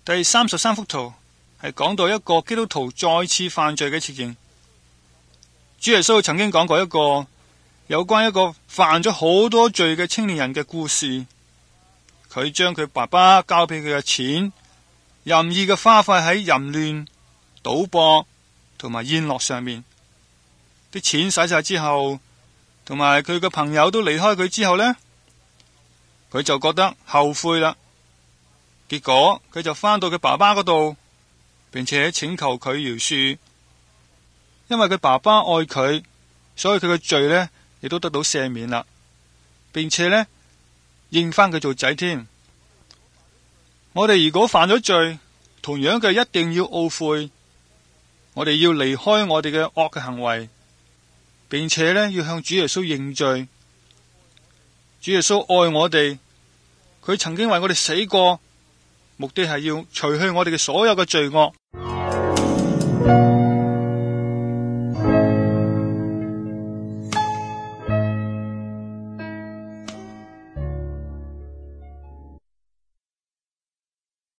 第33幅圖係講到一個基督徒再次犯罪嘅情形。主耶穌曾經講過一個有關一個犯咗好多罪嘅青年人嘅故事。佢將佢爸爸交俾佢嘅錢任意嘅花費喺淫亂、賭博同埋宴樂上面。啲錢使晒之後，同埋佢嘅朋友都離開佢之後呢，佢就覺得後悔啦。結果佢就返到佢爸爸嗰度，並且請求佢饒恕。因為佢爸爸愛佢，所以佢嘅罪呢亦都得到赦免啦，並且呢認返佢做仔添。我哋如果犯咗罪，同樣嘅一定要懊悔，我哋要離開我哋嘅惡嘅行為，並且呢要向主耶穌認罪。主耶穌愛我哋，佢曾經為我哋死過，目的係要除去我哋嘅所有嘅罪惡。